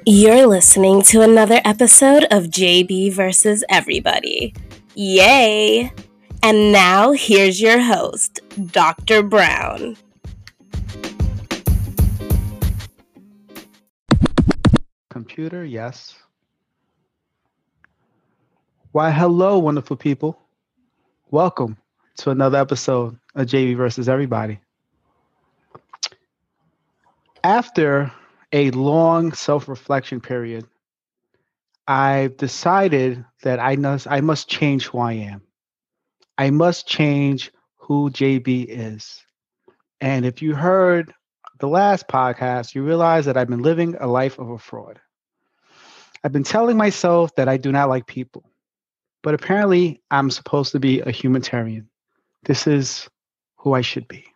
You're listening to another episode of JB versus Everybody. Yay! And now here's your host, Dr. Brown. Computer, yes. Why, hello, wonderful people. Welcome to another episode of JB versus Everybody. After a long self-reflection period, I've decided that I must change who I am. I must change who JB is. And if you heard the last podcast, you realize that I've been living a life of a fraud. I've been telling myself that I do not like people, but apparently I'm supposed to be a humanitarian. This is who I should be.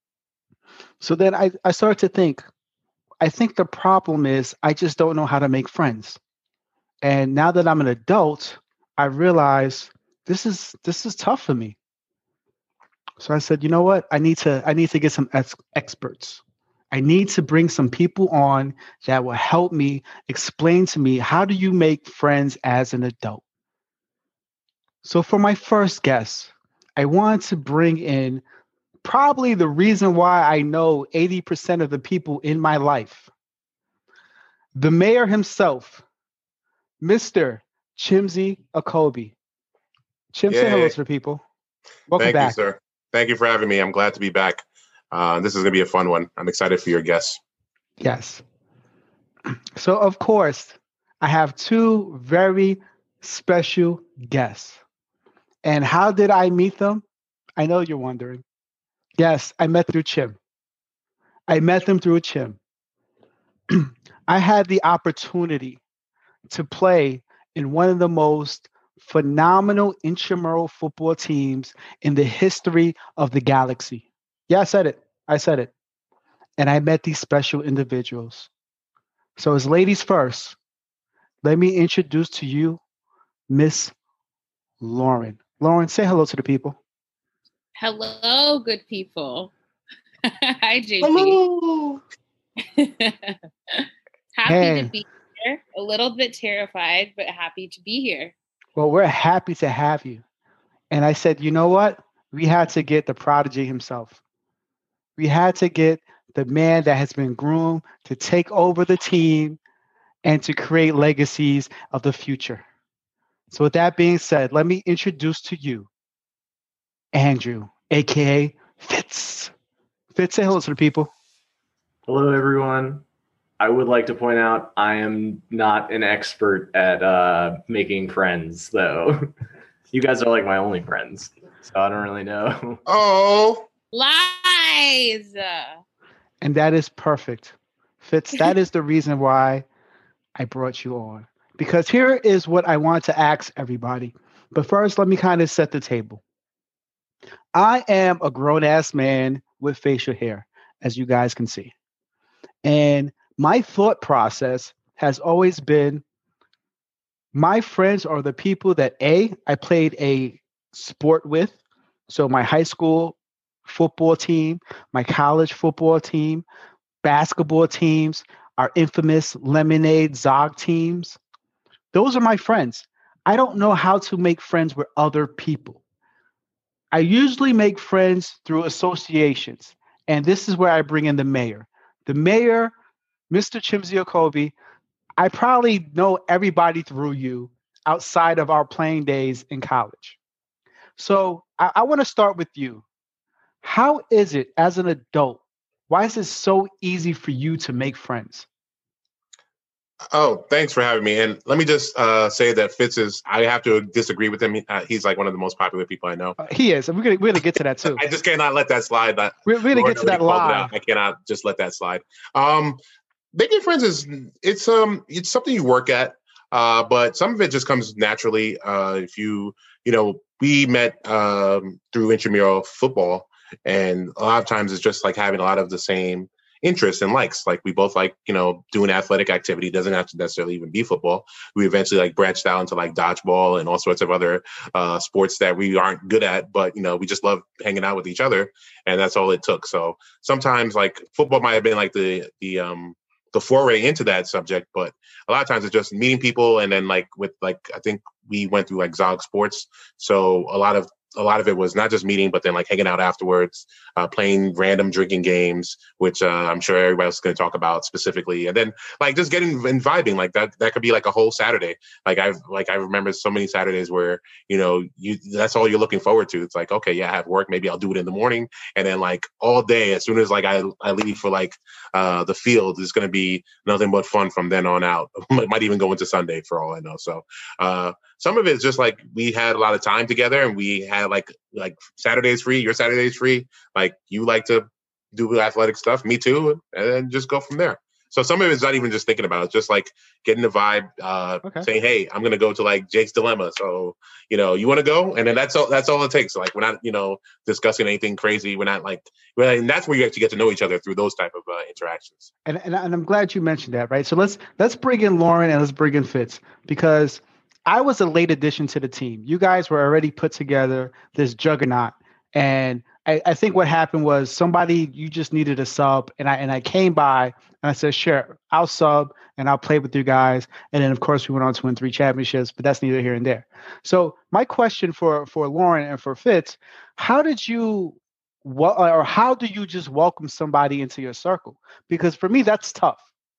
So then I started to think, I think the problem is I just don't know how to make friends. And now that I'm an adult, I realize this is tough for me. So I said, you know what? I need to get some experts. I need to bring some people on that will help me explain to me, how do you make friends as an adult? So for my first guest, I wanted to bring in probably the reason why I know 80% of the people in my life. The mayor himself, Mr. Chimzi Akobi. Chim, say hello to the people. Welcome back. Thank you, sir. Thank you for having me. I'm glad to be back. This is going to be a fun one. I'm excited for your guests. Yes. So, of course, I have two very special guests. And how did I meet them? I know you're wondering. Yes, I met through Chim. I met them through Chim. I had the opportunity to play in one of the most phenomenal intramural football teams in the history of the galaxy. Yeah, I said it. And I met these special individuals. So as ladies first, let me introduce to you Miss Lauren. Lauren, say hello to the people. Hello, good people. Hi, JP. Hello. Happy to be here. A little bit terrified, but happy to be here. Well, we're happy to have you. And I said, you know what? We had to get the prodigy himself. We had to get the man that has been groomed to take over the team and to create legacies of the future. So with that being said, let me introduce to you Andrew, aka Fitz. Fitz, say hello to the people. Hello, everyone. I would like to point out I am not an expert at making friends, though. You guys are like my only friends, so I don't really know. Oh, Lies! And that is perfect. Fitz, that is the reason why I brought you on. Because here is what I want to ask everybody. But first, let me kind of set the table. I am a grown-ass man with facial hair, as you guys can see. And my thought process has always been, my friends are the people that I played a sport with. So my high school football team, my college football team, basketball teams, our infamous Lemonade Zog teams. Those are my friends. I don't know how to make friends with other people. I usually make friends through associations. And this is where I bring in the mayor. The mayor, Mr. Chimzi Akobi, I probably know everybody through you outside of our playing days in college. So I want to start with you. How is it as an adult? Why is it so easy for you to make friends? Oh, thanks for having me. And let me just say that Fitz I have to disagree with him. He's like one of the most popular people I know. He is. We're gonna get to that too. I just cannot let that slide. We're gonna get to that live. I cannot just let that slide. Making friends it's something you work at, but some of it just comes naturally. We met through intramural football, and a lot of times it's just like having a lot of the same interests and likes. Like we both like, doing athletic activity. It doesn't have to necessarily even be football. We eventually like branched out into like dodgeball and all sorts of other sports that we aren't good at, but we just love hanging out with each other, and that's all it took. So sometimes like football might have been like the the foray into that subject, but a lot of times it's just meeting people, and then like with like I think we went through like Zog Sports, so a lot of it was not just meeting, but then like hanging out afterwards, playing random drinking games, which I'm sure everybody's going to talk about specifically, and then like just getting and vibing like that. That could be like a whole Saturday. I remember so many Saturdays where that's all you're looking forward to. It's like, okay, yeah, I have work, maybe I'll do it in the morning, and then like all day, as soon as like I leave for like the field, it's going to be nothing but fun from then on out. Might even go into Sunday for all I know. So some of it is just like we had a lot of time together, and we had like Saturdays free. Your Saturday's free. Like you like to do athletic stuff, me too, and then just go from there. So some of it's not even just thinking about it, it's just like getting the vibe, saying, "Hey, I'm gonna go to like Jake's Dilemma, so you want to go?" And then that's all it takes. So, like we're not discussing anything crazy. We're not and that's where you actually get to know each other through those type of interactions. And I'm glad you mentioned that, right? So let's bring in Lauren and let's bring in Fitz, because I was a late addition to the team. You guys were already put together, this juggernaut. And I think what happened was you just needed a sub. And I came by and I said, sure, I'll sub and I'll play with you guys. And then, of course, we went on to win 3 championships, but that's neither here and there. So my question for Lauren and for Fitz, how do you just welcome somebody into your circle? Because for me, that's tough.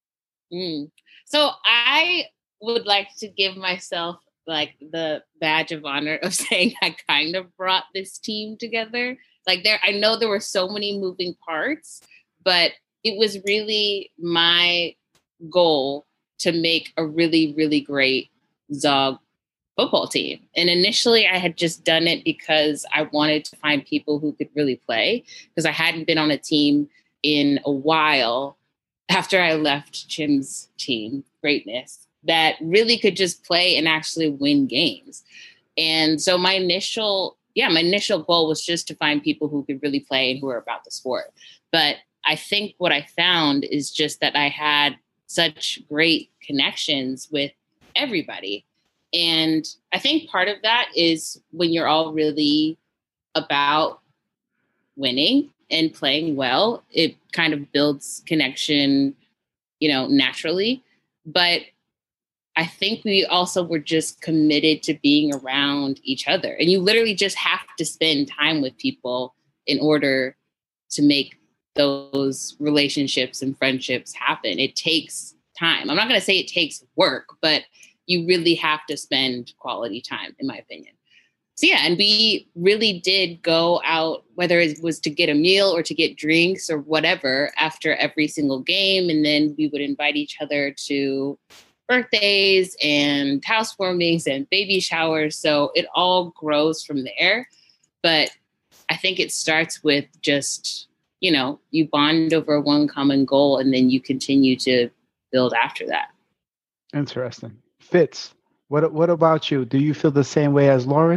So I would like to give myself like the badge of honor of saying I kind of brought this team together. Like I know there were so many moving parts, but it was really my goal to make a really, really great Zog football team. And initially I had just done it because I wanted to find people who could really play, because I hadn't been on a team in a while after I left Jim's team, Greatness, that really could just play and actually win games. And so my initial goal was just to find people who could really play and who are about the sport. But I think what I found is just that I had such great connections with everybody. And I think part of that is when you're all really about winning and playing well, it kind of builds connection, naturally. But I think we also were just committed to being around each other. And you literally just have to spend time with people in order to make those relationships and friendships happen. It takes time. I'm not going to say it takes work, but you really have to spend quality time, in my opinion. So yeah, and we really did go out, whether it was to get a meal or to get drinks or whatever, after every single game. And then we would invite each other to birthdays and housewarmings and baby showers. So it all grows from there. But I think it starts with just, you bond over one common goal, and then you continue to build after that. Interesting. Fitz, what about you? Do you feel the same way as Lauren?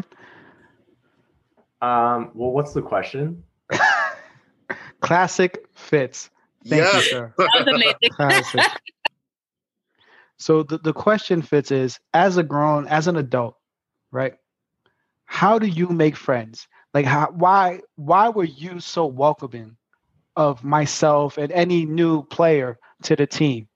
Well, what's the question? Classic Fitz. Thank you, sir. That was amazing. Classic. So the question, Fitz, is as an adult, right? How do you make friends? Like why were you so welcoming of myself and any new player to the team?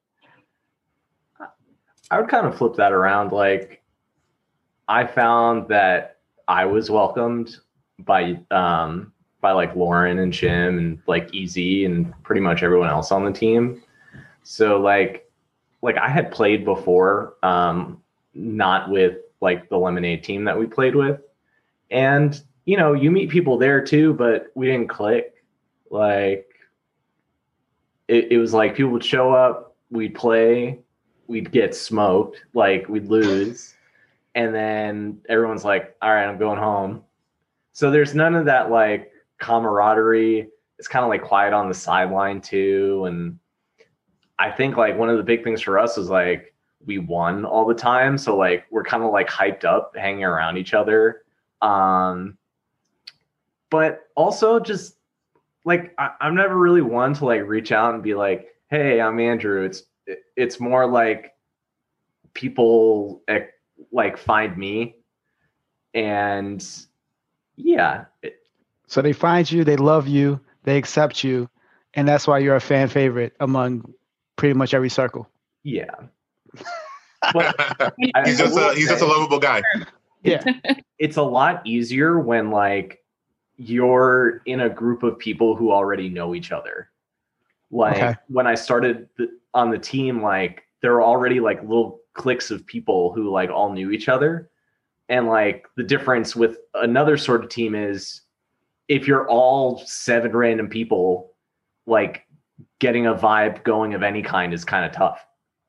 I would kind of flip that around. Like, I found that I was welcomed by like Lauren and Jim and like Easy and pretty much everyone else on the team. So like I had played before, not with like the Lemonade team that we played with. And, you meet people there too, but we didn't click. Like it was like people would show up, we'd play, we'd get smoked, like we'd lose. And then everyone's like, all right, I'm going home. So there's none of that like camaraderie. It's kind of like quiet on the sideline too. And I think like one of the big things for us is like we won all the time. So like we're kind of like hyped up hanging around each other. But also just like I'm never really one to like reach out and be like, hey, I'm Andrew. It's more like people like find me, and yeah. So they find you, they love you, they accept you, and that's why you're a fan favorite among pretty much every circle. Yeah. But he's just a lovable guy. Yeah. It's a lot easier when like you're in a group of people who already know each other. Like when I started on the team, like there were already like little cliques of people who like all knew each other. And like the difference with another sort of team is if you're all 7 random people, like getting a vibe going of any kind is kind of tough.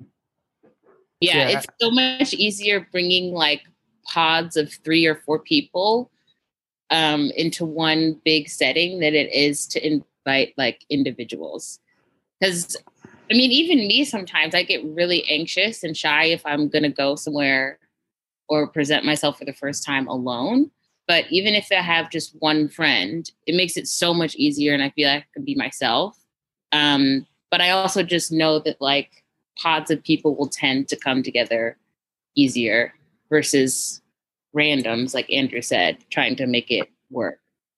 Yeah, it's so much easier bringing like pods of 3 or 4 people into one big setting than it is to invite like individuals. Because I mean, even me, sometimes I get really anxious and shy if I'm going to go somewhere or present myself for the first time alone. But even if I have just one friend, it makes it so much easier and I feel like I can be myself. But I also just know that like pods of people will tend to come together easier versus randoms, like Andrew said, trying to make it work.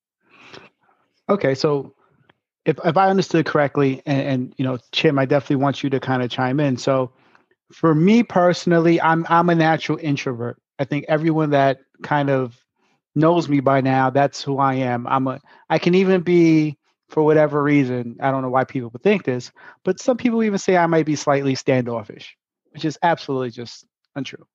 Okay, so if I understood correctly, and you know, Chim, I definitely want you to kind of chime in. So for me personally, I'm a natural introvert. I think everyone that kind of knows me by now, that's who I am. I can even be, for whatever reason, I don't know why people would think this, but some people even say I might be slightly standoffish, which is absolutely just untrue.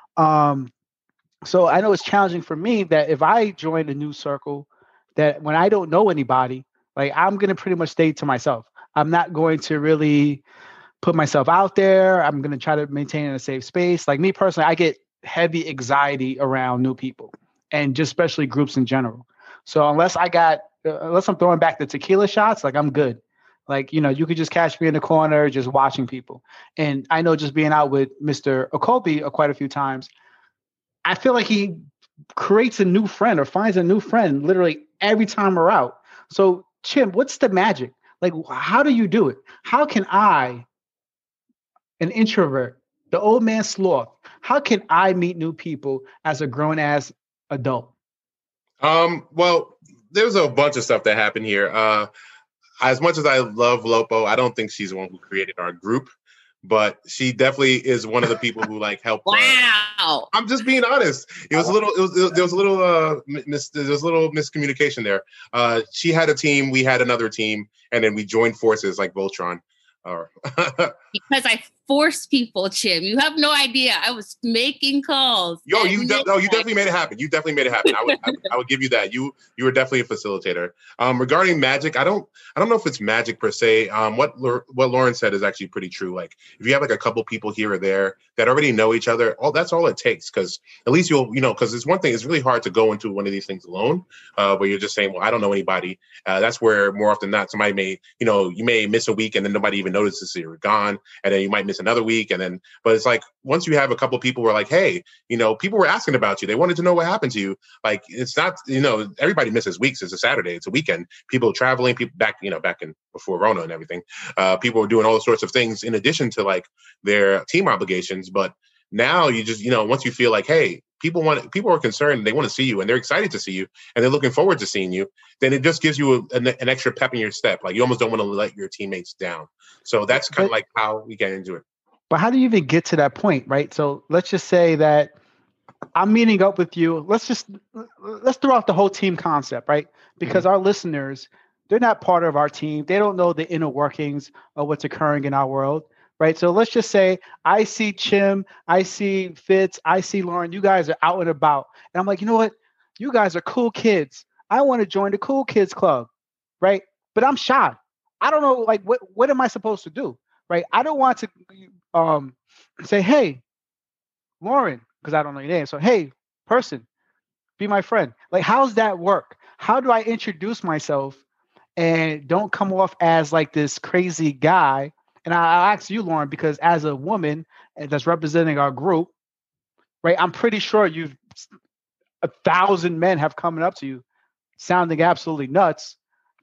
So I know it's challenging for me that if I join a new circle, that when I don't know anybody, like I'm going to pretty much stay to myself. I'm not going to really put myself out there. I'm going to try to maintain a safe space. Like me personally, I get heavy anxiety around new people and just especially groups in general. So unless I'm throwing back the tequila shots, like I'm good. Like, you know, you could just catch me in the corner, just watching people. And I know just being out with Mr. Okobi quite a few times, I feel like he creates a new friend or finds a new friend literally every time we're out. So Chim, what's the magic? Like, how do you do it? How can I, an introvert, the old man sloth, how can I meet new people as a grown ass adult? Well, there's a bunch of stuff that happened here. As much as I love Lopo, I don't think she's the one who created our group, but she definitely is one of the people who like helped. Wow. I'm just being honest. There was a little miscommunication there. She had a team, we had another team, and then we joined forces like Voltron. Because I forced people, Chim. You have no idea. I was making calls. You definitely made it happen. You definitely made it happen. I would give you that. You were definitely a facilitator. Regarding magic, I don't know if it's magic per se. What Lauren said is actually pretty true. Like if you have like a couple people here or there that already know each other, that's all it takes. Because at least because it's one thing. It's really hard to go into one of these things alone, where you're just saying, well, I don't know anybody. That's where more often than not somebody may, you may miss a week and then nobody even notices you're gone, and then you might miss another week, but it's like once you have a couple people who are like, hey, people were asking about you, they wanted to know what happened to you. Like it's not, everybody misses weeks. It's a Saturday, it's a weekend. People traveling, people back in before Rona and everything. People were doing all sorts of things in addition to like their team obligations. But now you just, once you feel like, hey, people are concerned, they want to see you, and they're excited to see you, and they're looking forward to seeing you, then it just gives you an extra pep in your step. Like you almost don't want to let your teammates down. So that's kind of like how we get into it. But how do you even get to that point, right? So let's just say that I'm meeting up with you. Let's throw out the whole team concept, right? Because our listeners, they're not part of our team. They don't know the inner workings of what's occurring in our world, right? So let's just say I see Chim, I see Fitz, I see Lauren. You guys are out and about. And I'm like, you know what? You guys are cool kids. I want to join the cool kids club, right? But I'm shy. I don't know, like, what am I supposed to do, right? I don't want to say, hey, Lauren, because I don't know your name. So, hey, person, be my friend. Like, how's that work? How do I introduce myself and don't come off as like this crazy guy? And I'll ask you, Lauren, because as a woman that's representing our group, right, I'm pretty sure 1,000 men have come up to you sounding absolutely nuts.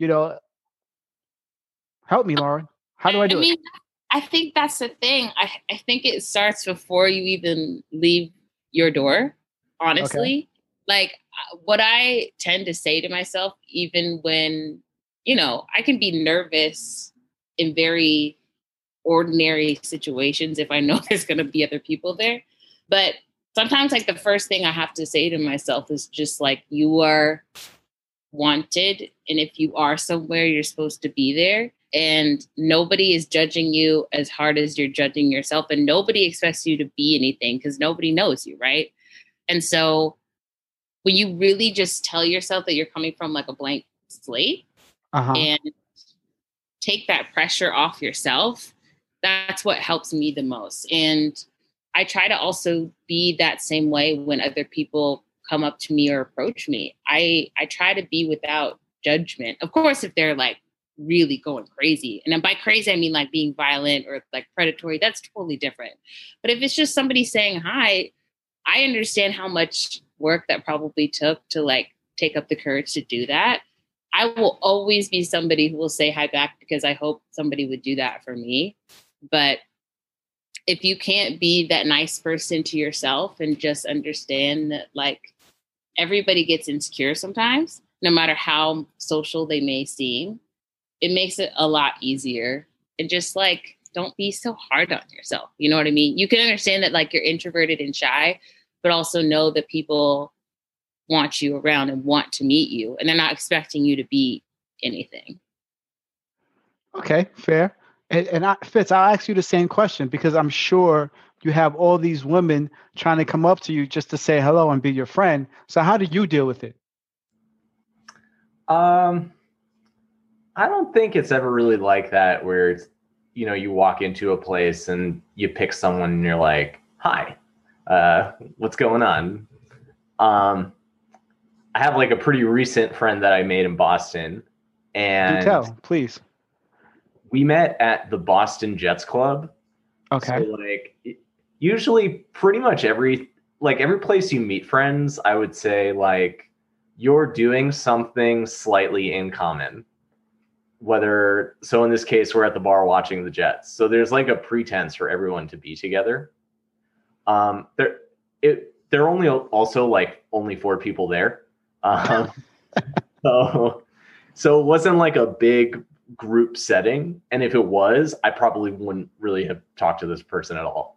Help me, Lauren. How do I do it? I think that's the thing. I think it starts before you even leave your door, honestly. Okay. Like what I tend to say to myself, even when, I can be nervous in very ordinary situations if I know there's going to be other people there. But sometimes like the first thing I have to say to myself is just like, you are wanted. And if you are somewhere, you're supposed to be there. And nobody is judging you as hard as you're judging yourself. And nobody expects you to be anything because nobody knows you, right? And so when you really just tell yourself that you're coming from like a blank slate and take that pressure off yourself, that's what helps me the most. And I try to also be that same way when other people come up to me or approach me. I try to be without judgment. Of course, if they're like really going crazy, and then by crazy, I mean like being violent or like predatory, that's totally different. But if it's just somebody saying hi, I understand how much work that probably took to like take up the courage to do that. I will always be somebody who will say hi back because I hope somebody would do that for me. But if you can't be that nice person to yourself and just understand that like everybody gets insecure sometimes, no matter how social they may seem, it makes it a lot easier. And just like, don't be so hard on yourself. You know what I mean? You can understand that like you're introverted and shy, but also know that people want you around and want to meet you, and they're not expecting you to be anything. Okay, fair. And Fitz, I'll ask you the same question because I'm sure you have all these women trying to come up to you just to say hello and be your friend. So how do you deal with it? I don't think it's ever really like that where it's, you know, you walk into a place and you pick someone and you're like, hi, what's going on? I have like a pretty recent friend that I made in Boston, and do tell, please. We met at the Boston Jets Club. Okay. So like usually pretty much every place you meet friends, I would say like you're doing something slightly in common. So in this case, we're at the bar watching the Jets. So there's like a pretense for everyone to be together. There are only 4 people there. So it wasn't like a big group setting. And if it was, I probably wouldn't really have talked to this person at all.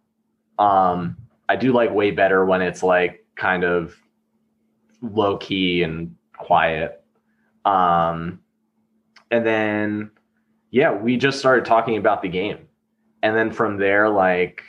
I do like way better when it's like kind of low key and quiet. And then, yeah, we just started talking about the game. And then from there, like,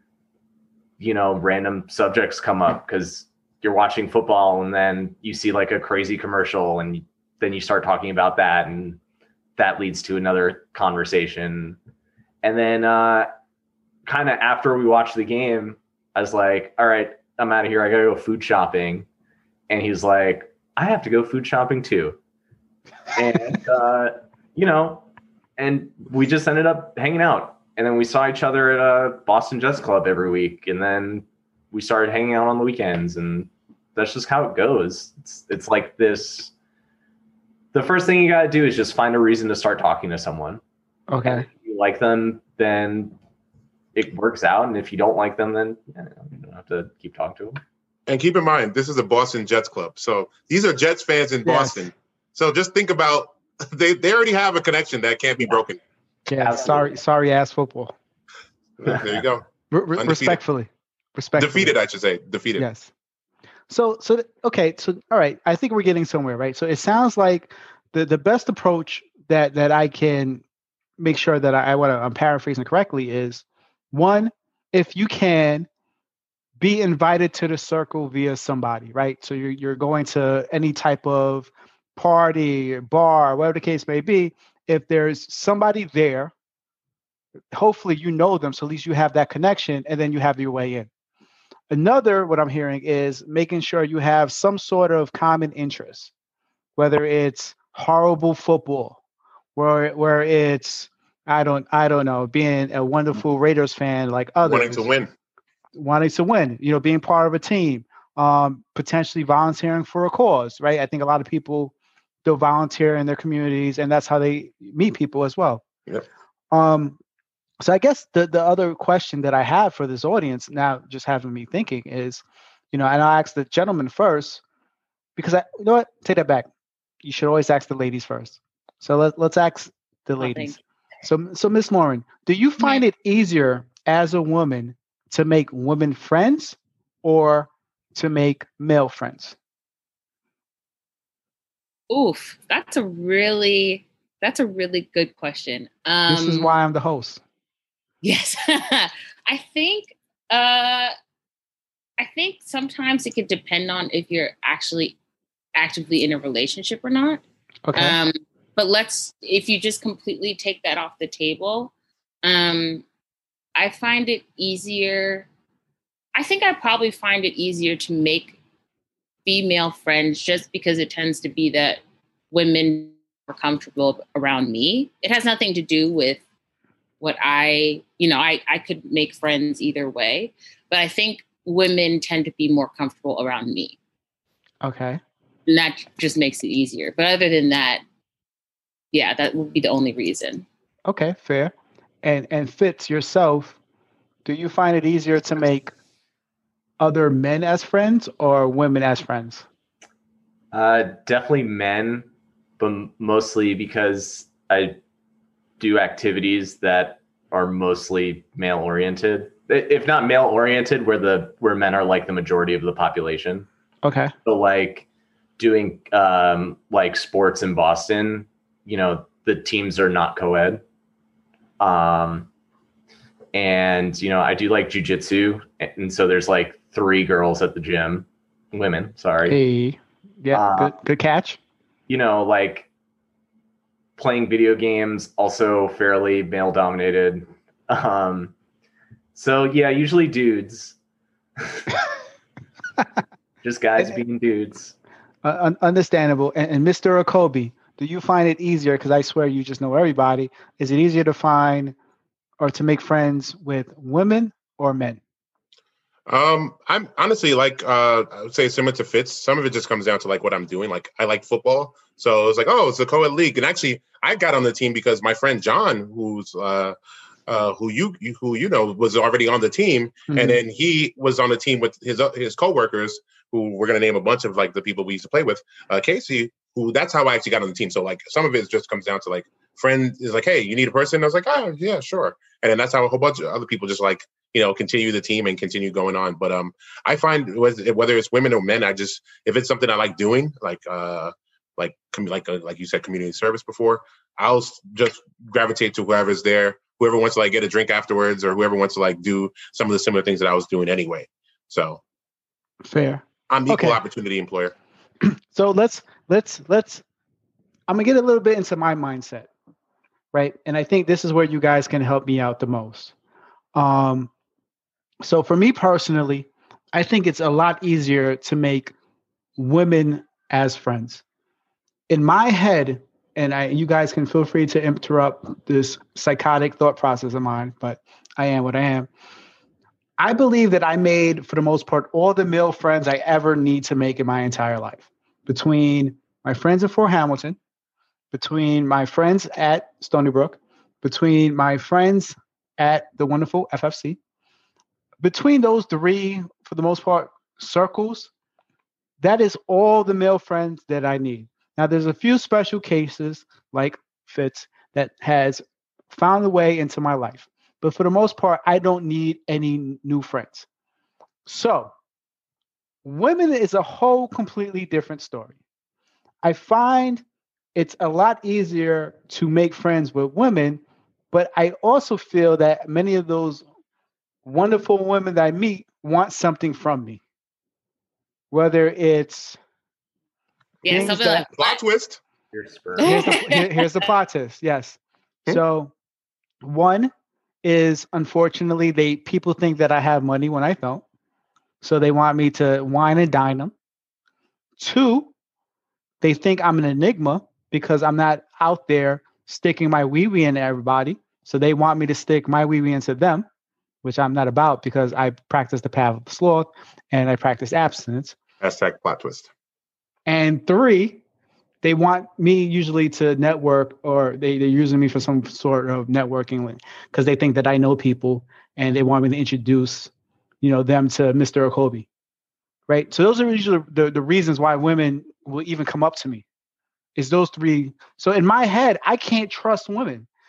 you know, random subjects come up because you're watching football and then you see like a crazy commercial and then you start talking about that and that leads to another conversation. And then kind of after we watched the game, I was like, all right, I'm out of here. I got to go food shopping. And he's like, I have to go food shopping too. And, you know, and we just ended up hanging out. And then we saw each other at a Boston Jets Club every week. And then we started hanging out on the weekends. And that's just how it goes. It's like this. The first thing you got to do is just find a reason to start talking to someone. Okay. And if you like them, then it works out. And if you don't like them, then you don't have to keep talking to them. And keep in mind, this is a Boston Jets club. So these are Jets fans in Boston. So just think about, they already have a connection that can't be broken. Yeah, sorry ass football. There you go. Respectfully. Defeated, I should say. Defeated. Yes. So okay. So all right. I think we're getting somewhere, right? So it sounds like the best approach that I can make sure that I'm paraphrasing correctly is, one, if you can be invited to the circle via somebody, right? So you're going to any type of party, bar, whatever the case may be. If there's somebody there, hopefully you know them, so at least you have that connection, and then you have your way in. Another, what I'm hearing is making sure you have some sort of common interest, whether it's horrible football, where it's I don't know, being a wonderful Raiders fan like others, wanting to win, you know, being part of a team, potentially volunteering for a cause, right? I think a lot of people they'll volunteer in their communities, and that's how they meet people as well. Yep. So I guess the other question that I have for this audience now, just having me thinking is, you know, and I'll ask the gentleman first, because you know what? Take that back. You should always ask the ladies first. So let's ask the ladies. So Miss Lauren, do you find it easier as a woman to make women friends or to make male friends? Oof, that's a really good question. This is why I'm the host. Yes. I think sometimes it could depend on if you're actually actively in a relationship or not. Okay. But if you just completely take that off the table, I find it easier. I think I probably find it easier to make female friends just because it tends to be that women are comfortable around me. It has nothing to do with what I could make friends either way, but I think women tend to be more comfortable around me. Okay. And that just makes it easier. But other than that, yeah, that would be the only reason. Okay, fair. And Fitz, yourself, do you find it easier to make other men as friends or women as friends? Definitely men, but mostly because I do activities that are mostly male oriented. If not male oriented, where men are like the majority of the population. Okay. So like doing like sports in Boston, the teams are not co-ed. And I do like jujitsu, and so there's like 3 girls at the gym, women. Sorry. Hey, yeah, good catch. Like playing video games, also fairly male dominated. So yeah, usually dudes. Just guys being dudes. Understandable. And Mr. Okobi, do you find it easier? Because I swear you just know everybody. Is it easier to find or to make friends with women or men? I'm honestly like I would say similar to Fitz. Some of it just comes down to like what I'm doing. Like I like football, so it's like, oh, it's a co-ed league. And actually, I got on the team because my friend John, who's who you know was already on the team, and then he was on the team with his coworkers, who we're gonna name a bunch of like the people we used to play with. Casey, who that's how I actually got on the team. So like some of it just comes down to like friend is like, hey, you need a person? I was like, oh yeah, sure. And then that's how a whole bunch of other people just like continue the team and continue going on. But I find whether it's women or men, if it's something I like doing, like you said, community service before, I'll just gravitate to whoever's there, whoever wants to like get a drink afterwards, or whoever wants to like do some of the similar things that I was doing anyway. So fair. I'm equal opportunity employer. So let's I'm gonna get a little bit into my mindset, right? And I think this is where you guys can help me out the most. So for me personally, I think it's a lot easier to make women as friends. In my head, and you guys can feel free to interrupt this psychotic thought process of mine, but I am what I am. I believe that I made, for the most part, all the male friends I ever need to make in my entire life. Between my friends in Fort Hamilton, between my friends at Stony Brook, between my friends at the wonderful FFC, between those 3, for the most part, circles, that is all the male friends that I need. Now, there's a few special cases like Fitz that has found a way into my life. But for the most part, I don't need any new friends. So women is a whole completely different story. I find it's a lot easier to make friends with women, but I also feel that many of those wonderful women that I meet want something from me. Whether it's something like plot twist. Here's the plot twist. Yes. So one is, unfortunately, people think that I have money when I don't. So they want me to wine and dine them. 2, they think I'm an enigma because I'm not out there sticking my wee-wee into everybody. So they want me to stick my wee-wee into them, which I'm not about because I practice the path of sloth and I practice abstinence. Hashtag plot twist. And 3, they want me usually to network, or they're using me for some sort of networking because they think that I know people and they want me to introduce, them to Mr. Okobi, right? So those are usually the reasons why women will even come up to me, is those 3. So in my head, I can't trust women.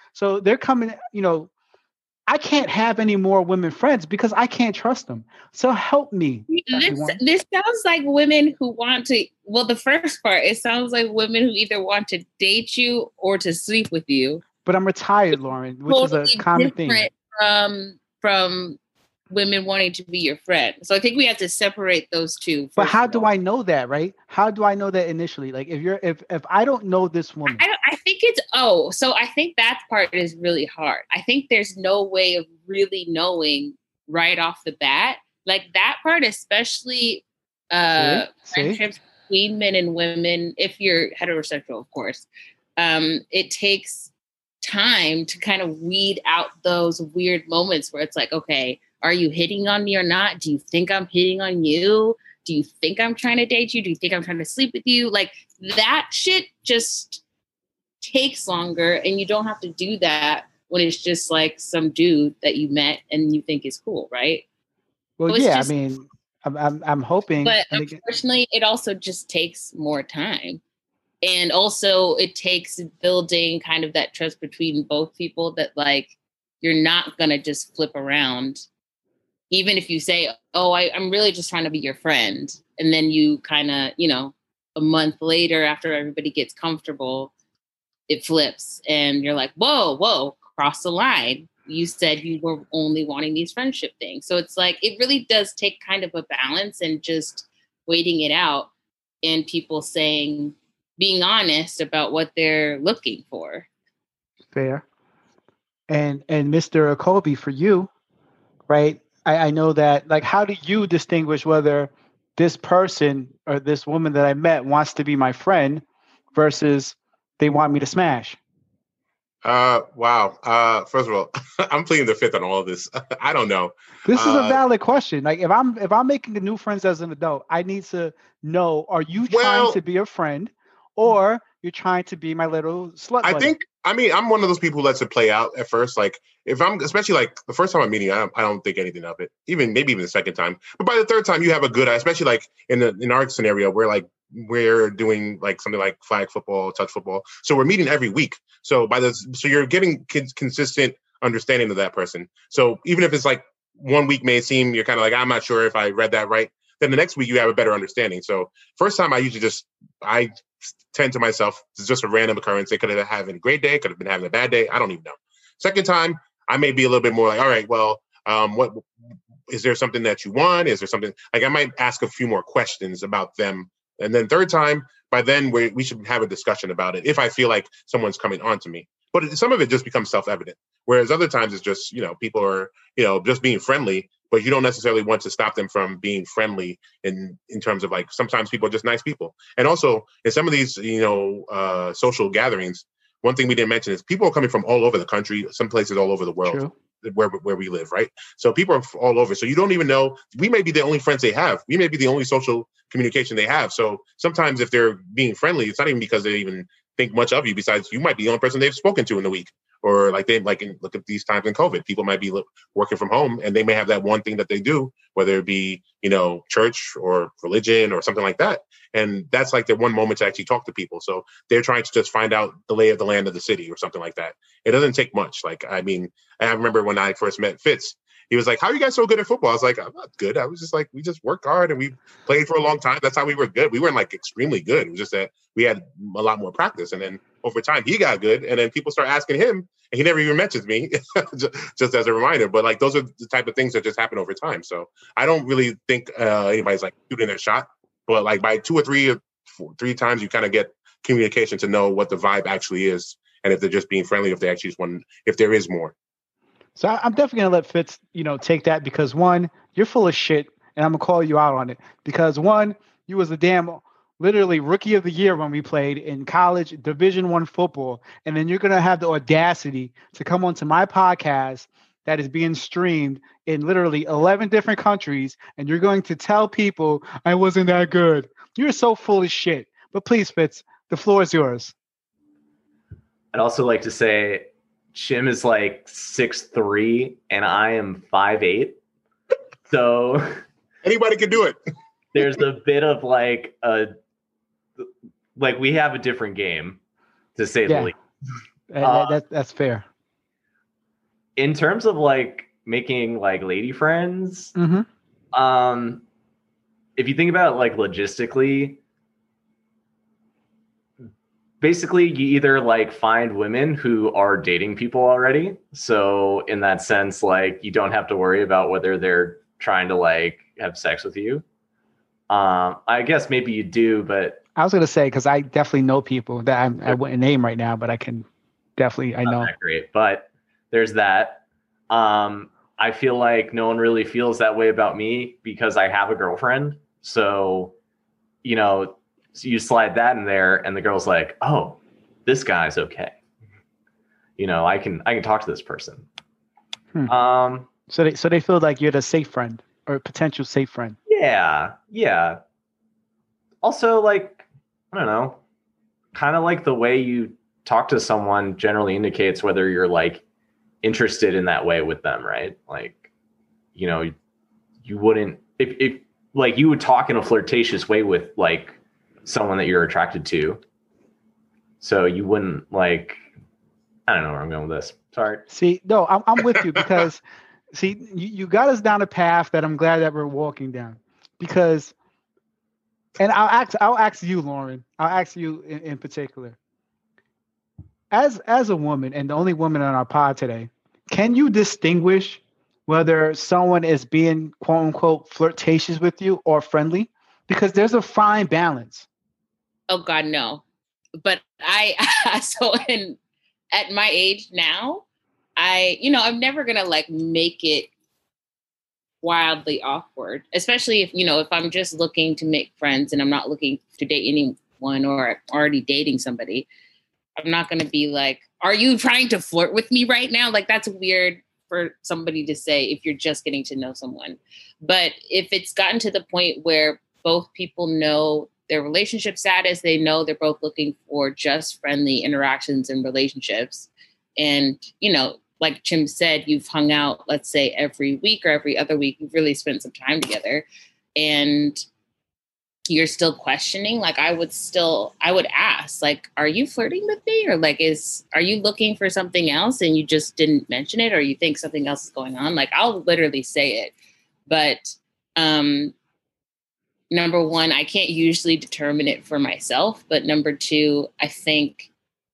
So they're coming, I can't have any more women friends because I can't trust them. So help me. This sounds like women who want to, well, the first part, it sounds like women who either want to date you or to sleep with you. But I'm retired, Lauren, which totally is a common thing. From women wanting to be your friend. So I think we have to separate those two. But how do I know that, right? How do I know that initially? Like if I don't know this woman. I think so I think that part is really hard. I think there's no way of really knowing right off the bat. Like that part, especially friendships between men and women, if you're heterosexual, of course. It takes time to kind of weed out those weird moments where it's like, okay, are you hitting on me or not? Do you think I'm hitting on you? Do you think I'm trying to date you? Do you think I'm trying to sleep with you? Like that shit just takes longer, and you don't have to do that when it's just like some dude that you met and you think is cool, right? Well, yeah, I mean, I'm hoping. But unfortunately, it also just takes more time. And also it takes building kind of that trust between both people that like, you're not going to just flip around. Even if you say, oh, I'm really just trying to be your friend. And then you kind of, a month later after everybody gets comfortable, it flips and you're like, whoa, cross the line. You said you were only wanting these friendship things. So it's like, it really does take kind of a balance and just waiting it out and people being honest about what they're looking for. Fair. And Mr. Kobe, for you, right? I know that, like, how do you distinguish whether this person or this woman that I met wants to be my friend versus they want me to smash? Wow. First of all, I'm pleading the fifth on all of this. I don't know. This is a valid question. Like if I'm making new friends as an adult, I need to know, are you trying to be a friend or you're trying to be my little slut buddy? I'm one of those people who lets it play out at first. Like if I'm, especially like the first time I'm meeting, I don't think anything of it. Maybe even the second time. But by the third time, you have a good eye, especially like in our scenario where like we're doing like something like flag football, touch football. So we're meeting every week. So so you're getting consistent understanding of that person. So even if it's like 1 week may seem you're kind of like, I'm not sure if I read that right. Then the next week you have a better understanding. So first time I tend to myself, it's just a random occurrence. They could have having a great day, could have been having a bad day. I don't even know. Second time, I may be a little bit more like, all right, well, what is there something that you want? Is there something like I might ask a few more questions about them? And then third time, by then we should have a discussion about it if I feel like someone's coming on to me. But some of it just becomes self-evident. Whereas other times it's just, people are, just being friendly, but you don't necessarily want to stop them from being friendly in terms of like, sometimes people are just nice people. And also in some of these, social gatherings, one thing we didn't mention is people are coming from all over the country, some places all over the world. True. Where we live, right? So people are all over. So you don't even know, we may be the only friends they have. We may be the only social communication they have. So sometimes if they're being friendly, it's not even because they even think much of you, besides you might be the only person they've spoken to in the week. Or look at these times in COVID, people might be working from home and they may have that one thing that they do, whether it be, church or religion or something like that. And that's like the one moment to actually talk to people. So they're trying to just find out the lay of the land of the city or something like that. It doesn't take much. Like, I remember when I first met Fitz, he was like, how are you guys so good at football? I was like, I'm not good. I was just like, we just worked hard and we played for a long time. That's how we were good. We weren't like extremely good. It was just that we had a lot more practice. And then over time he got good. And then people start asking him and he never even mentions me just as a reminder. But like, those are the type of things that just happen over time. So I don't really think anybody's like shooting their shot, but like by 2 or 3 or 3 times, you kind of get communication to know what the vibe actually is. And if they're just being friendly, if they actually just want, if there is more. So I'm definitely going to let Fitz, take that because one, you're full of shit and I'm going to call you out on it because one, you was the literally rookie of the year when we played in college Division I football. And then you're going to have the audacity to come onto my podcast that is being streamed in literally 11 different countries. And you're going to tell people I wasn't that good. You're so full of shit. But please, Fitz, the floor is yours. I'd also like to say, Shim is like 6'3" and I am 5'8". So anybody can do it. There's a bit of like we have a different game, to say the least. That's fair. in terms of like making like lady friends, if you think about it like logistically, basically you either like find women who are dating people already. So in that sense, like you don't have to worry about whether they're trying to like have sex with you. I guess maybe you do, but I was going to say, because I definitely know people that I wouldn't name right now, but I can definitely, I know. Not that great, but there's that. I feel like no one really feels that way about me because I have a girlfriend. So, you know, so you slide that in there and the girl's like, oh, this guy's okay. You know, I can talk to this person. So they feel like you're the safe friend or a potential safe friend. Yeah. Also, like, I don't know, kind of like the way you talk to someone generally indicates whether you're like interested in that way with them, right? Like, you know, you wouldn't if like you would talk in a flirtatious way with like someone that you're attracted to. So you wouldn't like, I don't know where I'm going with this. Sorry. See, no, I'm with you because see, you got us down a path that I'm glad that we're walking down because, and I'll ask you, Lauren, I'll ask you in particular, as a woman and the only woman on our pod today, can you distinguish whether someone is being quote unquote flirtatious with you or friendly? Because there's a fine balance. Oh God, no. But at my age now, I'm never gonna like make it wildly awkward, especially if I'm just looking to make friends and I'm not looking to date anyone or already dating somebody. I'm not gonna be like, are you trying to flirt with me right now? Like that's weird for somebody to say if you're just getting to know someone. But if it's gotten to the point where both people know their relationship status, they know they're both looking for just friendly interactions and relationships. And, like Jim said, you've hung out, let's say every week or every other week, you've really spent some time together and you're still questioning. Like I would ask, like, are you flirting with me? Or like, are you looking for something else and you just didn't mention it? Or you think something else is going on? Like I'll literally say it. But, number one, I can't usually determine it for myself. But number two, I think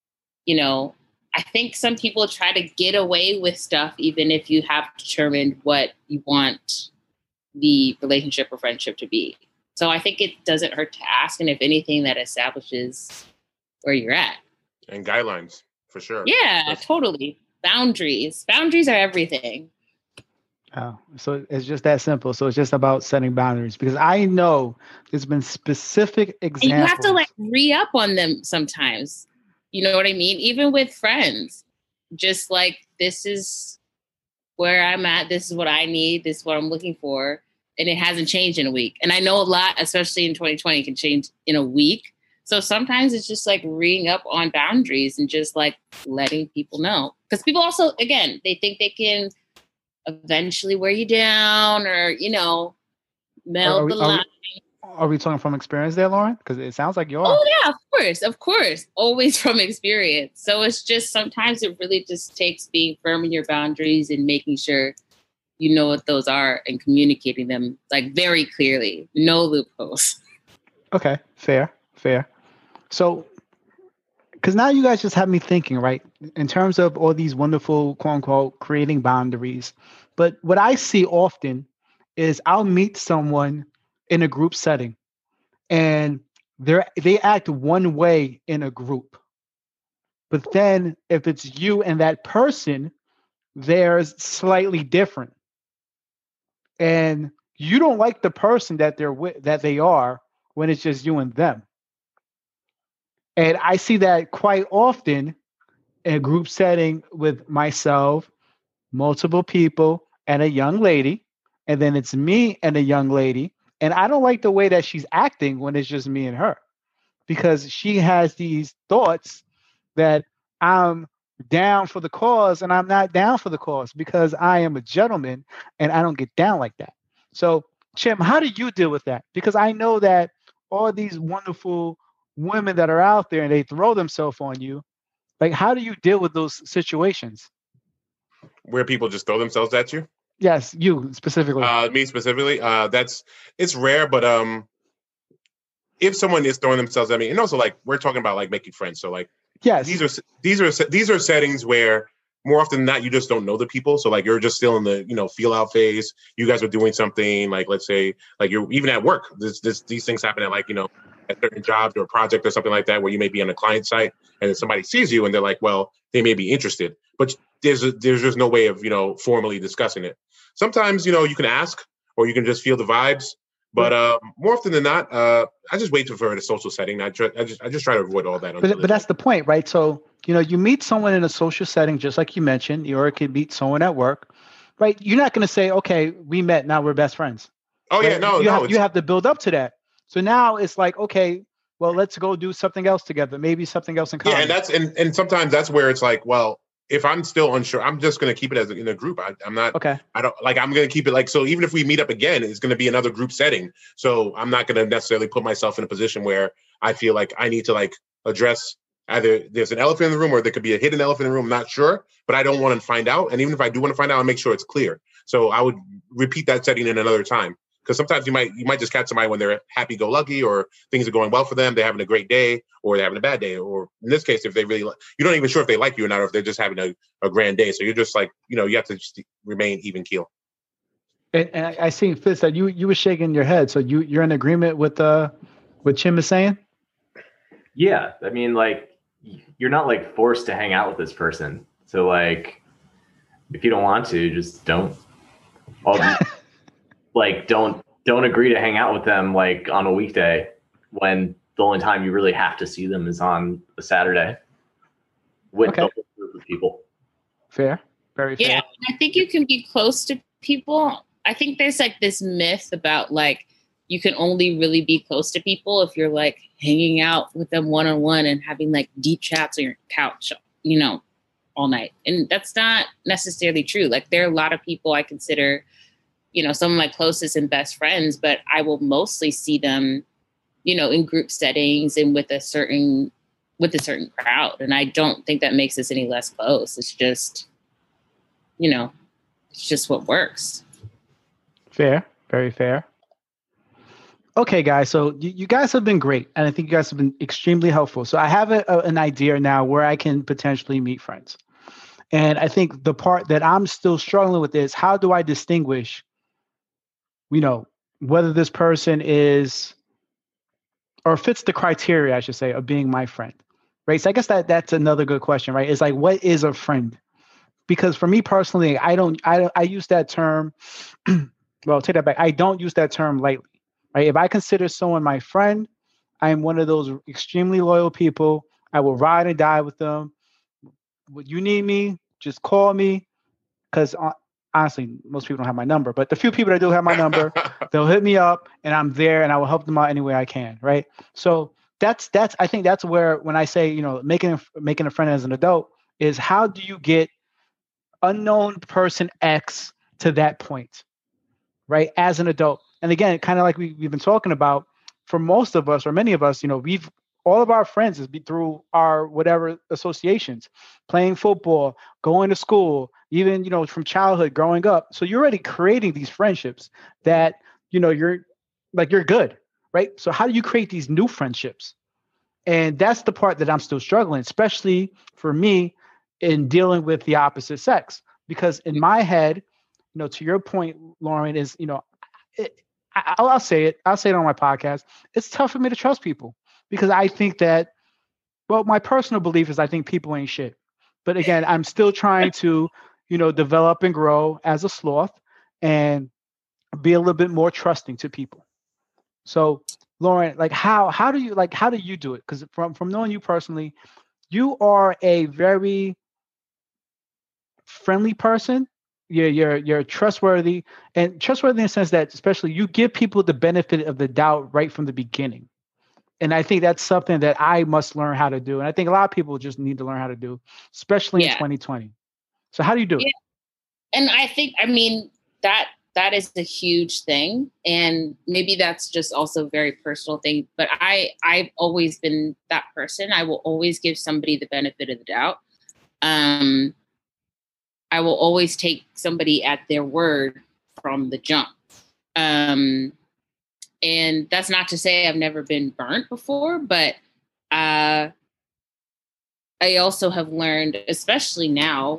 some people try to get away with stuff, even if you have determined what you want the relationship or friendship to be. So I think it doesn't hurt to ask. And if anything, that establishes where you're at. And guidelines, for sure. Yeah, totally. Boundaries. Boundaries are everything. Oh, so it's just that simple. So it's just about setting boundaries because I know there's been specific examples. And you have to like re-up on them sometimes. You know what I mean? Even with friends, just like, this is where I'm at. This is what I need. This is what I'm looking for. And it hasn't changed in a week. And I know a lot, especially in 2020, can change in a week. So sometimes it's just like re-ing up on boundaries and just like letting people know. Because people also, again, they think they can eventually wear you down or, meld the line. Are we talking from experience there, Lauren? Because it sounds like you are. Oh, yeah, of course. Always from experience. So it's just sometimes it really just takes being firm in your boundaries and making sure you know what those are and communicating them like very clearly. No loopholes. Okay, fair. So, because now you guys just have me thinking, right? In terms of all these wonderful, quote unquote, creating boundaries. But what I see often is I'll meet someone in a group setting and they act one way in a group. But then if it's you and that person, they're slightly different. And you don't like the person that they are when it's just you and them. And I see that quite often in a group setting with myself, multiple people, and a young lady. And then it's me and a young lady. And I don't like the way that she's acting when it's just me and her. Because she has these thoughts that I'm down for the cause and I'm not down for the cause because I am a gentleman and I don't get down like that. So, Chim, how do you deal with that? Because I know that all these wonderful women that are out there and they throw themselves on you. Like, how do you deal with those situations? where people just throw themselves at you. Yes, you specifically. Me specifically. It's rare, but if someone is throwing themselves at me, and also like we're talking about like making friends, so like yes, these are settings where more often than not you just don't know the people. So like you're just still in the feel out phase. You guys are doing something like, let's say like you're even at work. These things happen at like at certain jobs or a project or something like that where you may be on a client site and then somebody sees you and they're like, well, they may be interested, but there's just no way of formally discussing it. Sometimes you can ask or you can just feel the vibes. But more often than not, I just wait for a social setting. I just try to avoid all that. But that's the point, right? So you meet someone in a social setting, just like you mentioned, or could meet someone at work, right? You're not going to say, "Okay, we met, now we're best friends." Oh right? Yeah, no, you have to build up to that. So now it's like, okay, well, let's go do something else together. Maybe something else in common. Yeah, and sometimes that's where it's like, well, if I'm still unsure, I'm just going to keep it as in a group. I'm not. Okay. I don't like. I'm going to keep it like so. Even if we meet up again, it's going to be another group setting. So I'm not going to necessarily put myself in a position where I feel like I need to like address either there's an elephant in the room or there could be a hidden elephant in the room. I'm not sure, but I don't want to find out. And even if I do want to find out, I'll make sure it's clear. So I would repeat that setting in another time. Because sometimes you might just catch somebody when they're happy-go-lucky or things are going well for them, they're having a great day or they're having a bad day. Or in this case, if they really you're not even sure if they like you or not, or if they're just having a grand day. So you're just like, you have to just remain even keel. And I see, Fitz, that you were shaking your head. So you're in agreement with what Chim is saying? Yeah. I mean, like, you're not like forced to hang out with this person. So like, if you don't want to, just don't. Like, don't agree to hang out with them like on a weekday when the only time you really have to see them is on a Saturday with a group of people. Fair, very fair. Yeah, I think you can be close to people. I think there's like this myth about like you can only really be close to people if you're like hanging out with them one-on-one and having like deep chats on your couch, all night. And that's not necessarily true. Like there are a lot of people I consider some of my closest and best friends, but I will mostly see them, in group settings and with a certain crowd. And I don't think that makes us any less close. It's just, it's just what works. Fair, very fair. Okay, guys. So you guys have been great. And I think you guys have been extremely helpful. So I have an idea now where I can potentially meet friends. And I think the part that I'm still struggling with is how do I distinguish whether this person is or fits the criteria, I should say, of being my friend, right? So I guess that's another good question, right? It's like, what is a friend? Because for me personally, I use that term. Well, take that back. I don't use that term lightly, right? If I consider someone my friend, I am one of those extremely loyal people. I will ride and die with them. Would you need me? Just call me, because honestly, most people don't have my number, but the few people that do have my number, they'll hit me up and I'm there and I will help them out any way I can. Right. So that's, I think that's where, when I say, making a friend as an adult is how do you get unknown person X to that point, right? As an adult. And again, kind of like we've been talking about, for most of us or many of us, all of our friends is through our whatever associations, playing football, going to school, even, from childhood growing up. So you're already creating these friendships that, you're good, right? So how do you create these new friendships? And that's the part that I'm still struggling, especially for me in dealing with the opposite sex, because in my head, to your point, Lauren, is, I'll say it on my podcast. It's tough for me to trust people. Because I think that, well, my personal belief is I think people ain't shit. But again, I'm still trying to, develop and grow as a sloth and be a little bit more trusting to people. So, Lauren, like how do you do it? Because from knowing you personally, you are a very friendly person. You're trustworthy, and trustworthy in the sense that especially you give people the benefit of the doubt right from the beginning. And I think that's something that I must learn how to do. And I think a lot of people just need to learn how to do, especially in 2020. So how do you do it? And I think, that is a huge thing. And maybe that's just also a very personal thing. But I've always been that person. I will always give somebody the benefit of the doubt. I I will always take somebody at their word from the jump. And that's not to say I've never been burnt before, but I also have learned, especially now,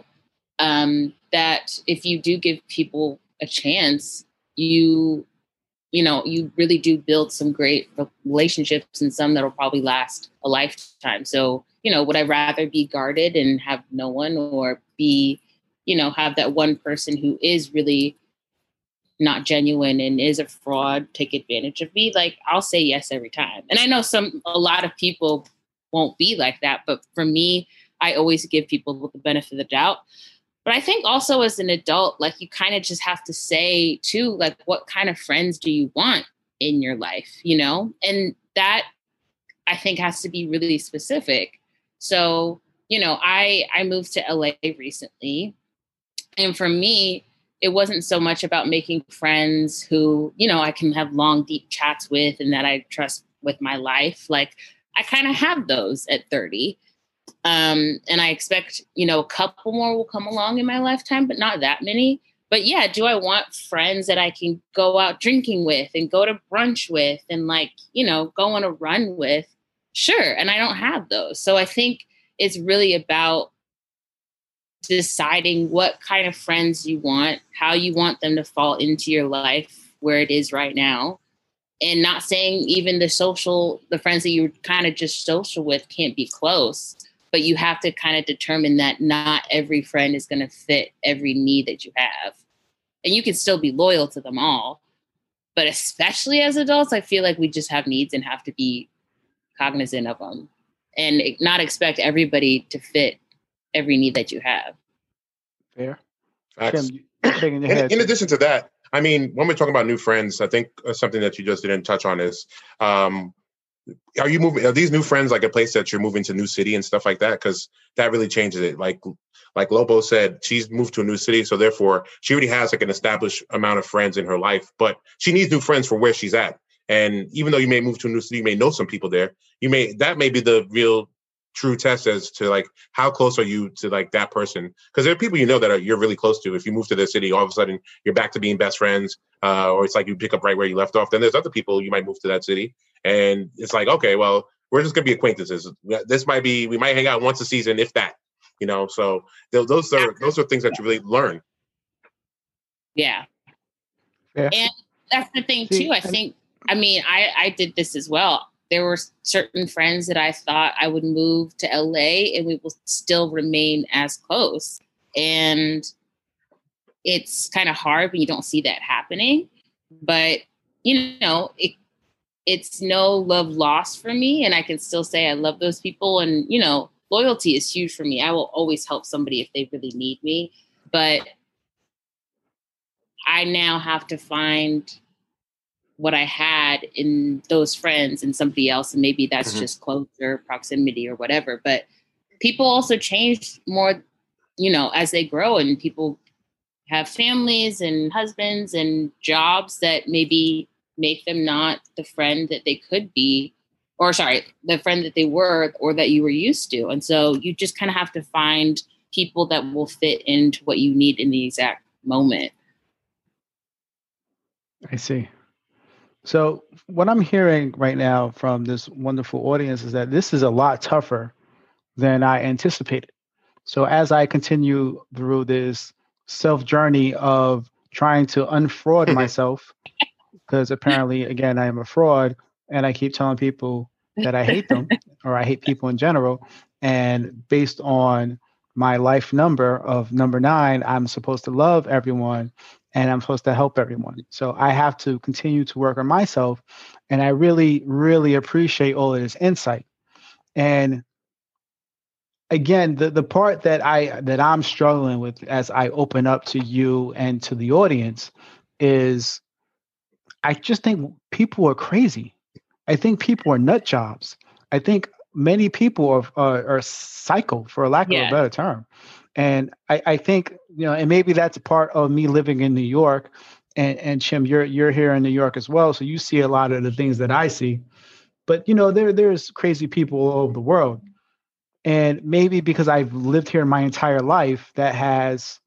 that if you do give people a chance, you really do build some great relationships, and some that'll probably last a lifetime. So, would I rather be guarded and have no one, or be, have that one person who is really not genuine and is a fraud take advantage of me? Like, I'll say yes every time. And I know a lot of people won't be like that, but for me, I always give people the benefit of the doubt. But I think also as an adult, like, you kind of just have to say too, like, what kind of friends do you want in your life, And that, I think, has to be really specific. So, I moved to LA recently. And for me, it wasn't so much about making friends who, I can have long, deep chats with and that I trust with my life. Like, I kind of have those at 30. And I expect, a couple more will come along in my lifetime, but not that many. But yeah, do I want friends that I can go out drinking with and go to brunch with and, like, go on a run with? Sure. And I don't have those. So I think it's really about deciding what kind of friends you want, how you want them to fall into your life where it is right now. And not saying even the friends that you're kind of just social with can't be close. But you have to kind of determine that not every friend is going to fit every need that you have. And you can still be loyal to them all. But especially as adults, I feel like we just have needs and have to be cognizant of them and not expect everybody to fit every need that you have. Fair. Tim, in addition to that, I mean, when we're talking about new friends, I think something that you just didn't touch on is, are these new friends like a place that you're moving to a new city and stuff like that? Because that really changes it. Like Lobo said, she's moved to a new city, so therefore she already has like an established amount of friends in her life, but she needs new friends for where she's at. And even though you may move to a new city, you may know some people there. That may be the real true test as to, like, how close are you to, like, that person? Because there are people that you're really close to. If you move to the city, all of a sudden you're back to being best friends, or it's like you pick up right where you left off. Then there's other people you might move to that city, and it's like, okay, well, we're just gonna be acquaintances. We might hang out once a season, if that. So those are things that you really learn. Yeah. And that's the thing too. I did this as well. There were certain friends that I thought I would move to LA and we will still remain as close. And it's kind of hard when you don't see that happening. But, it's no love lost for me. And I can still say I love those people. And, loyalty is huge for me. I will always help somebody if they really need me. But I now have to find what I had in those friends and somebody else. And maybe that's just closer proximity or whatever. But people also change more, as they grow, and people have families and husbands and jobs that maybe make them not the friend that they could be, the friend that they were or that you were used to. And so you just kind of have to find people that will fit into what you need in the exact moment. I see. So what I'm hearing right now from this wonderful audience is that this is a lot tougher than I anticipated. So as I continue through this self-journey of trying to unfraud myself, because apparently, again, I am a fraud, and I keep telling people that I hate them or I hate people in general. And based on my life number of number 9, I'm supposed to love everyone and I'm supposed to help everyone. So I have to continue to work on myself. And I really, really appreciate all of this insight. And again, the part that I'm struggling with as I open up to you and to the audience is I just think people are crazy. I think people are nut jobs. I think many people are psycho, for lack of a better term. And I think, and maybe that's a part of me living in New York. And Chim, you're here in New York as well, so you see a lot of the things that I see. But there's crazy people all over the world. And maybe because I've lived here my entire life, that has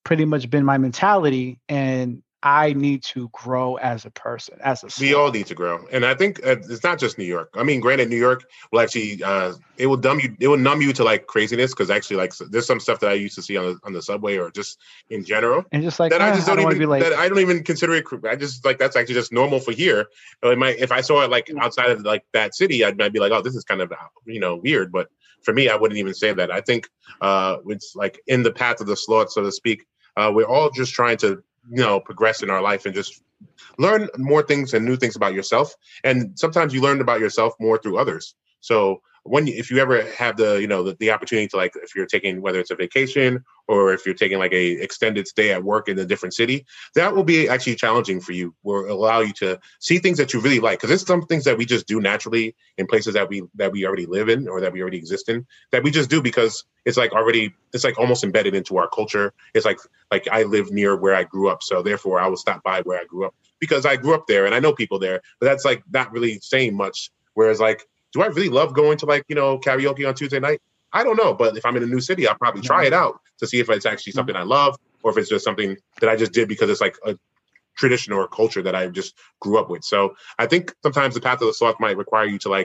pretty much been my mentality, and I need to grow as a person, as a We all need to grow, and I think it's not just New York. I mean, granted, New York will actually it will numb you to like craziness, because actually, like, there's some stuff that I used to see on the subway or just in general, and just like that I just don't even like, that I don't even consider it. I just like, that's actually just normal for here. If I saw it like outside of like that city, I'd be like, oh, this is kind of weird. But for me, I wouldn't even say that. I think it's like in the path of the sloth, so to speak. We're all just trying to progress in our life and just learn more things and new things about yourself. And sometimes you learn about yourself more through others. So if you ever have the opportunity to, like, if you're taking, whether it's a vacation or if you're taking like a extended stay at work in a different city, that will be actually challenging for you, will allow you to see things that you really like. Because there's some things that we just do naturally in places that we already live in, or that we already exist in, that we just do because it's like almost embedded into our culture. It's like I live near where I grew up, so therefore I will stop by where I grew up because I grew up there and I know people there. But that's like not really saying much. Whereas, like, do I really love going to, like, karaoke on Tuesday night? I don't know. But if I'm in a new city, I'll probably try it out to see if it's actually something I love, or if it's just something that I just did because it's like a tradition or a culture that I just grew up with. So I think sometimes the path of the sloth might require you to, like,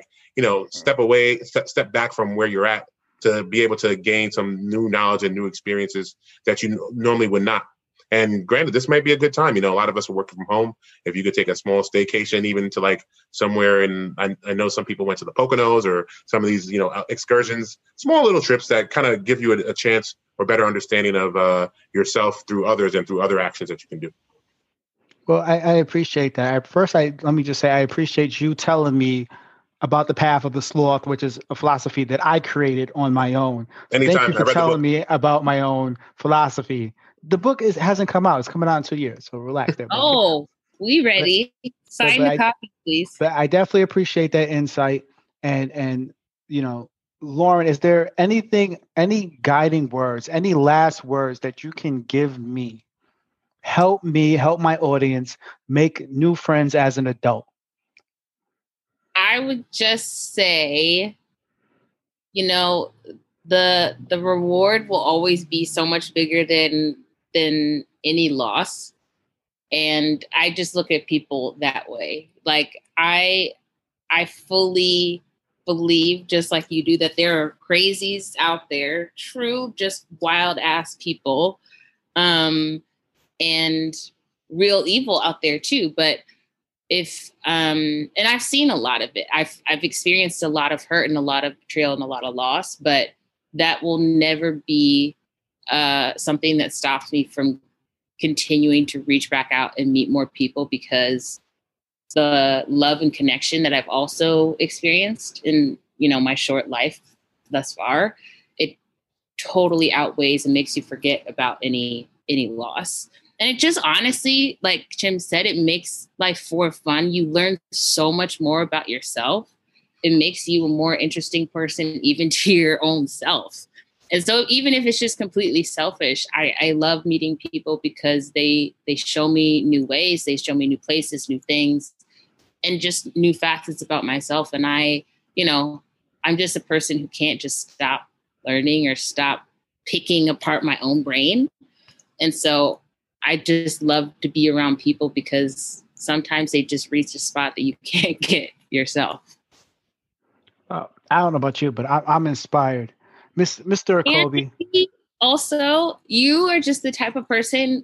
step back from where you're at to be able to gain some new knowledge and new experiences that you normally would not. And granted, this might be a good time. A lot of us are working from home. If you could take a small staycation, even to like somewhere I know some people went to the Poconos or some of these, excursions, small little trips that kind of give you a chance or better understanding of yourself through others and through other actions that you can do. Well, I appreciate that. First, let me just say I appreciate you telling me about the path of the sloth, which is a philosophy that I created on my own. So thank you for telling me about my own philosophy. The book hasn't come out. It's coming out in 2 years, so relax there. Oh, we ready. Sign the copy, please. But I definitely appreciate that insight. And Lauren, is there any guiding words, any last words that you can give me? Help my audience make new friends as an adult. I would just say, the reward will always be so much bigger than any loss. And I just look at people that way. Like, I fully believe, just like you do, that there are crazies out there, true, just wild ass people, and real evil out there too. But if and I've seen a lot of it. I've experienced a lot of hurt and a lot of betrayal and a lot of loss, but that will never be something that stops me from continuing to reach back out and meet more people, because the love and connection that I've also experienced in, my short life thus far, it totally outweighs and makes you forget about any loss. And it just honestly, like Jim said, it makes life more fun. You learn so much more about yourself. It makes you a more interesting person, even to your own self. And so even if it's just completely selfish, I love meeting people because they show me new ways, they show me new places, new things, and just new facets about myself. And I'm just a person who can't just stop learning or stop picking apart my own brain. And so I just love to be around people because sometimes they just reach a spot that you can't get yourself. I don't know about you, but I'm inspired. Mr. Kobe. Also, you are just the type of person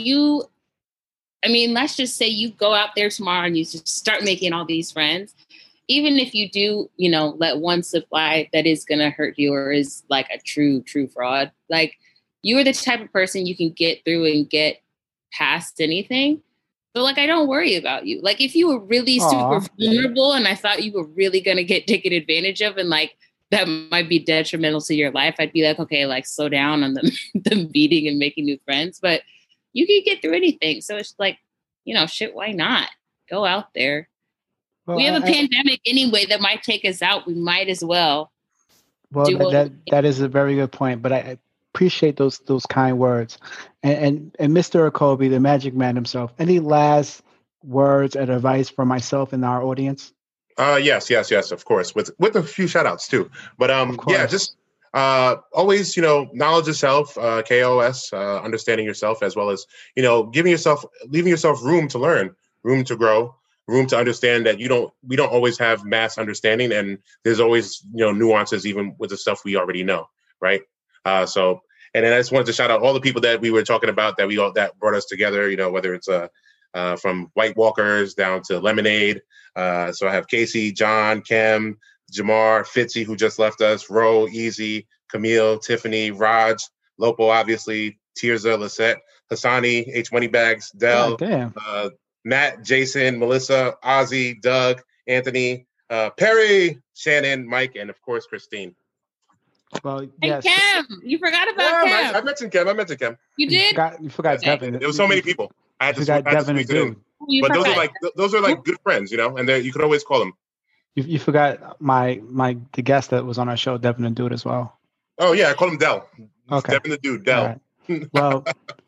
let's just say you go out there tomorrow and you just start making all these friends. Even if you do, let one slip by that is going to hurt you or is like a true fraud, like, you are the type of person you can get through and get past anything. So, like, I don't worry about you. Like, if you were really super vulnerable and I thought you were really going to get taken advantage of and, like, that might be detrimental to your life, I'd be like, okay, like, slow down on the meeting and making new friends. But you can get through anything. So it's like, shit, why not? Go out there. Well, we have a pandemic anyway that might take us out. We might as well. Well, that is a very good point. But I appreciate those kind words. And Mr. Kobe, the magic man himself, any last words and advice for myself and our audience? Yes, of course, with a few shout outs too. But always, knowledge of self, KOS, understanding yourself, as well as, leaving yourself room to learn, room to grow, room to understand that we don't always have mass understanding, and there's always, nuances even with the stuff we already know. Right. And then I just wanted to shout out all the people that we were talking about that brought us together, whether it's from White Walkers down to Lemonade. So I have Casey, John, Kim, Jamar, Fitzy, who just left us, Ro, Easy, Camille, Tiffany, Raj, Lopo, obviously, Tirza, Lisette, Hassani, H Moneybags, Dell, Matt, Jason, Melissa, Ozzy, Doug, Anthony, Perry, Shannon, Mike, and of course, Christine. Well, yes. And Cam, you forgot about Cam. I mentioned Cam. You did? You forgot Devin. There was so many people. I had to Devin squeeze it in. But those are like good friends, and you could always call them. You forgot the guest that was on our show, Devin the Dude, as well. Oh yeah, I call him Dell. Okay. Devin the Dude, Dell. Right. Well,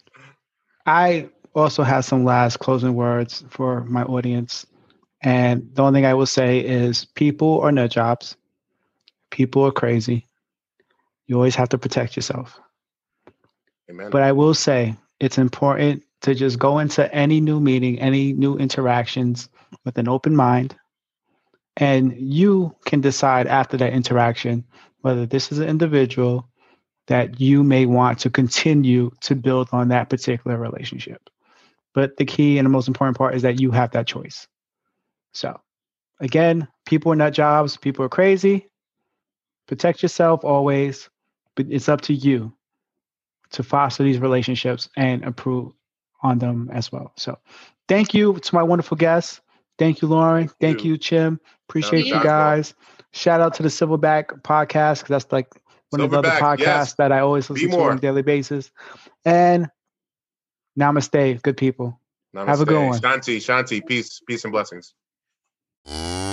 I also have some last closing words for my audience. And the only thing I will say is people are nut jobs. People are crazy. You always have to protect yourself. Amen. But I will say it's important to just go into any new meeting, any new interactions with an open mind. And you can decide after that interaction whether this is an individual that you may want to continue to build on that particular relationship. But the key and the most important part is that you have that choice. So again, people are nut jobs. People are crazy. Protect yourself always, but it's up to you to foster these relationships and improve on them as well. So thank you to my wonderful guests. Thank you, Lauren. Thank you, Chim. Appreciate you guys. Shout out to the Silverback podcast, because that's like one of the other podcasts that I always listen to on a daily basis. And namaste, good people. Namaste. Have a good one. Shanti, peace and blessings.